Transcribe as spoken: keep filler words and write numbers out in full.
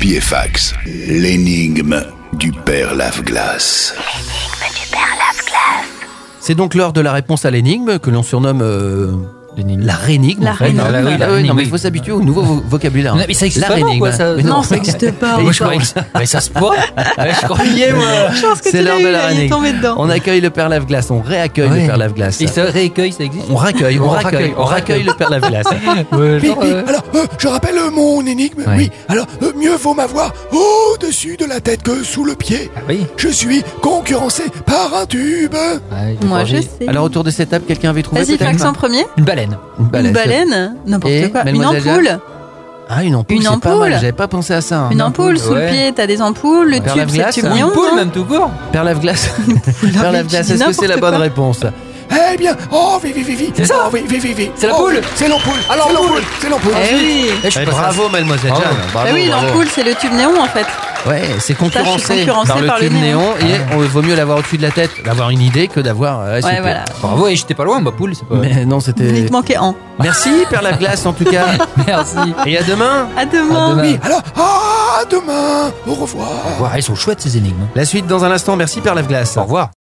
Pied-Fax, l'énigme du père Lave-Glace. L'énigme du père Lave-Glace. C'est donc l'heure de la réponse à l'énigme que l'on surnomme euh, la rénigme. La en fait. rénigme. Ah, oui, la oui, rénigme, non, mais il oui. faut s'habituer au nouveau vo- vocabulaire. Non, mais ça existe la vraiment, rénigme. quoi, ça- Mais Non, ça n'existe pas. Moi, je croyais que ça, mais ça se pourrait. Ouais, je croyais, moi. Je pense que C'est tu l'heure l'as de eu, la là, il est rénigme. tombé dedans. On accueille le père Lave-Glace, on réaccueille Ouais. le père Lave-Glace. Et ça réaccueille, ça existe? On raccueille, on, On raccueille, raccueille, on raccueille le père Lave-Glace. Ouais, Oui, genre, oui. euh, Alors, euh, je rappelle euh, mon énigme. Ouais. Oui. Alors, euh, mieux vaut m'avoir au-dessus de la tête que sous le pied. ah oui. Je suis concurrencé par un tube. Ouais, Moi, je envie. sais. Alors autour de cette table, quelqu'un avait trouvé Vas-y, peut-être Fax en premier. Une baleine. Une Une baleine. N'importe Et quoi. Une Mademoiselle ampoule. Ah, une ampoule, Une c'est pas ampoule. mal, j'avais pas pensé à ça. hein. Une ampoule sous le ouais. pied. T'as des ampoules. Le Père tube, c'est le Lave-Glace, tube hein. néon. Une poule, non même tout court. Père Lave-Glace. Père Lave-Glace, tu dis est-ce que c'est la n'importe bonne quoi. réponse? Eh bien, oh, oui, oui, oui, oui. C'est ça. Oh, oui, oui, oui, oui. C'est la Oh, poule. C'est l'ampoule. Ah, C'est l'ampoule. l'ampoule. C'est l'ampoule. Eh oui. Eh, je suis Eh, pas ça. bravo, mademoiselle Bravo. Jeanne. Bravo, Bah oui, bravo. l'ampoule, c'est le tube néon en fait. Ouais, c'est concurrencé, concurrencé par le par le tube néon. néon et on vaut mieux l'avoir au-dessus de la tête, d'avoir une idée que d'avoir. Ouais, Ouais, super. voilà. Bravo, et j'étais pas loin, ma poule, c'est pas. Mais non, Il c'était. te manquait un. Merci, Père Lave-Glace, en tout cas. Merci. Et à demain. À demain. À demain. Oui, alors, à demain. Au revoir. Au revoir, elles sont chouettes ces énigmes. La suite dans un instant. Merci, Père Lave-Glace. Au revoir.